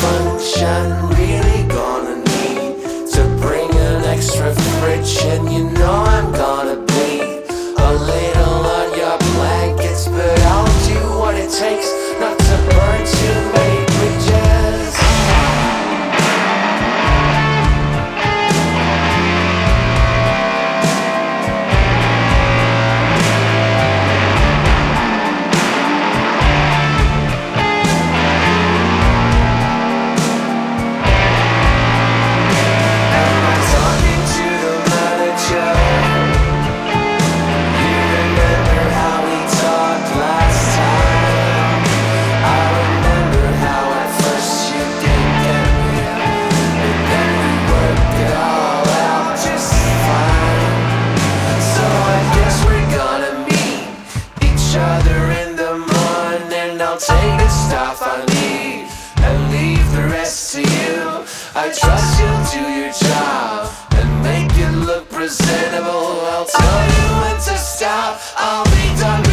function really gonna need to bring an extra fridge? And you know I'm gonna bleed a little on your blankets, but I'll do what it takes not to burn too many bridges. I'll take the stuff I need and leave the rest to you. I trust you'll do your job and make it look presentable. I'll tell you when to stop, I'll be done